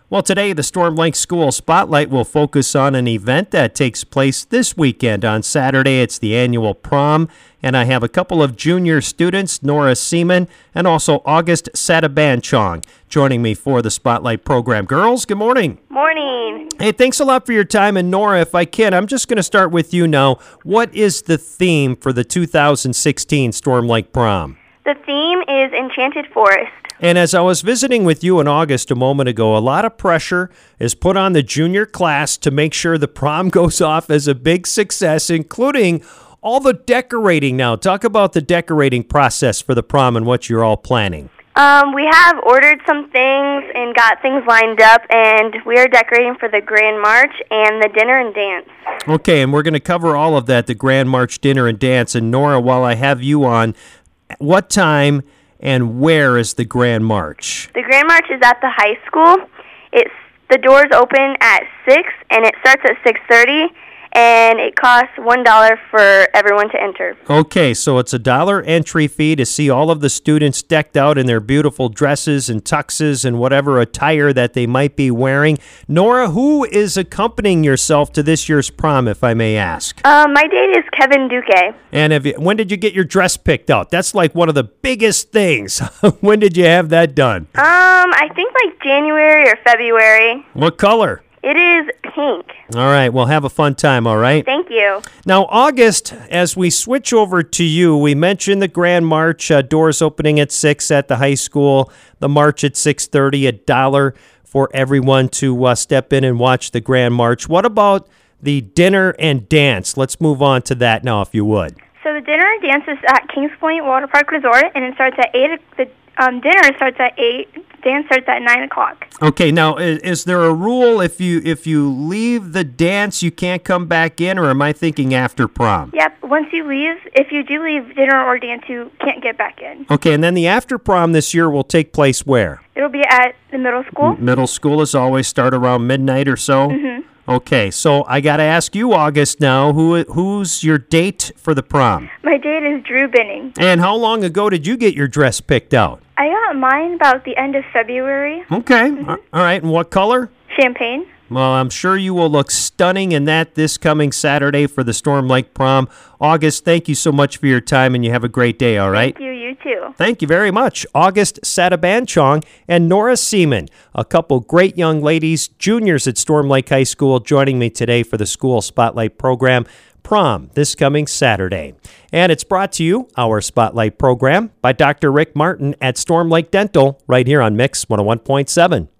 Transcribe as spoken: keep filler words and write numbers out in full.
Well, today the Storm Lake School Spotlight will focus on an event that takes place this weekend. On Saturday, it's the annual prom, and I have a couple of junior students, Nora Seaman and also August Satabanchong, joining me for the Spotlight program. Girls, good morning. Morning. Hey, thanks a lot for your time. And Nora, if I can, I'm just going to start with you now. What is the theme for the two thousand sixteen Storm Lake Prom? The theme is Enchanted Forest. And as I was visiting with you in August a moment ago, a lot of pressure is put on the junior class to make sure the prom goes off as a big success, including all the decorating now. Talk about the decorating process for the prom and what you're all planning. Um, we have ordered some things and got things lined up, and we are decorating for the Grand March and the dinner and dance. Okay, and we're going to cover all of that, the Grand March, dinner, and dance. And Nora, while I have you on, what time and where is the Grand March? The Grand March is at the high school. It's the doors open at six, and it starts at six thirty, and it costs one dollar for everyone to enter. Okay, so it's a dollar entry fee to see all of the students decked out in their beautiful dresses and tuxes and whatever attire that they might be wearing. Nora, who is accompanying yourself to this year's prom, if I may ask? Um, my date is Kevin Duque. And have you, when did you get your dress picked out? That's like one of the biggest things. When did you have that done? Um, I think like January or February. What color? It is pink. All right, well, have a fun time, all right? Thank you. Now, August, as we switch over to you, we mentioned the Grand March, uh, doors opening at six at the high school, the march at six thirty, a dollar for everyone to uh, step in and watch the Grand March. What about the dinner and dance? Let's move on to that now, if you would. So the dinner and dance is at Kings Point Water Park Resort, and it starts at eight. The um, dinner starts at eight. Dance starts at nine o'clock. Okay, now is, is there a rule if you if you leave the dance, you can't come back in, or am I thinking after prom? Yep. Once you leave, if you do leave dinner or dance, you can't get back in. Okay, and then the after prom this year will take place where? It'll be at the middle school. M- middle school is always start around midnight or so. Mm-hmm. Okay, so I got to ask you, August, now, who who's your date for the prom? My date is Drew Binning. And how long ago did you get your dress picked out? I got mine about the end of February. Okay, mm-hmm. All right, and what color? Champagne. Well, I'm sure you will look stunning in that this coming Saturday for the Storm Lake Prom. August, thank you so much for your time, and you have a great day, all right? Thank you, you too. Thank you very much. August Satabanchong and Nora Seaman, a couple great young ladies, juniors at Storm Lake High School, joining me today for the School Spotlight program, Prom, this coming Saturday. And it's brought to you, our Spotlight program, by Doctor Rick Martin at Storm Lake Dental, right here on Mix one oh one point seven.